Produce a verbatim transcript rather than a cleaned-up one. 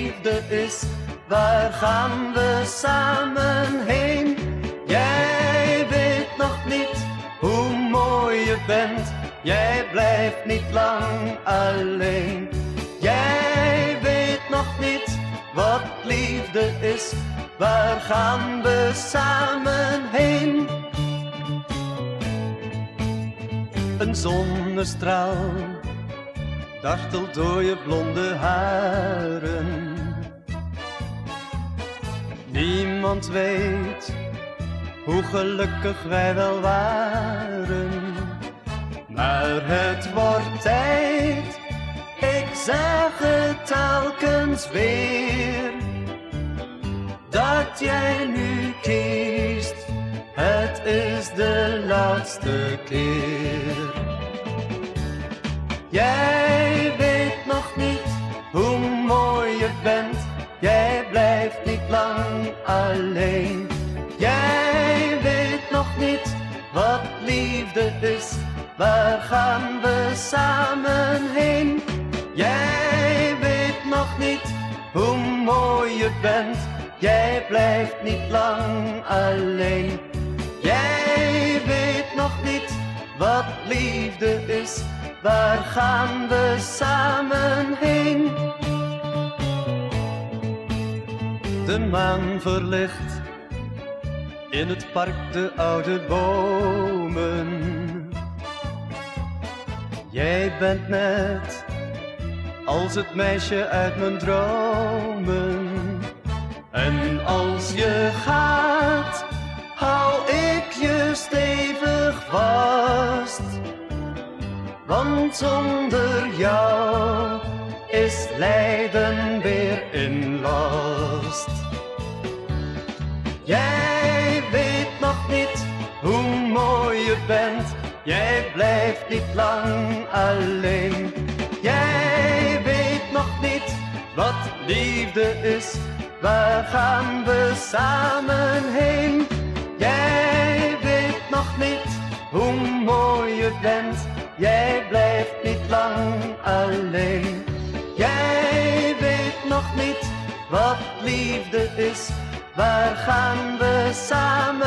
liefde is, waar gaan we samen heen? Jij weet nog niet hoe mooi je bent, jij blijft niet lang alleen. Jij weet nog niet wat liefde is, waar gaan we samen heen? Een zonnestraal dartelt door je blonde haren. Niemand weet hoe gelukkig wij wel waren. Maar het wordt tijd, ik zeg het telkens weer, dat jij nu kiest, het is de laatste keer. Jij weet nog niet hoe mooi je bent, jij blijft niet lang alleen. Jij weet nog niet wat liefde is, waar gaan we samen heen? Jij weet nog niet hoe mooi je bent, jij blijft niet lang alleen. Jij weet nog niet wat liefde is, waar gaan we samen heen? De maan verlicht in het park de oude bomen. Jij bent net als het meisje uit mijn dromen. En als je gaat, hou ik je stevig vast. Want zonder jou is lijden weer in last. Jij weet nog niet hoe mooi je bent, jij blijft niet lang alleen. Jij weet nog niet wat liefde is, waar gaan we samen heen? Jij weet nog niet hoe mooi je bent, jij blijft niet lang alleen. Jij weet nog niet wat liefde is, waar gaan we samen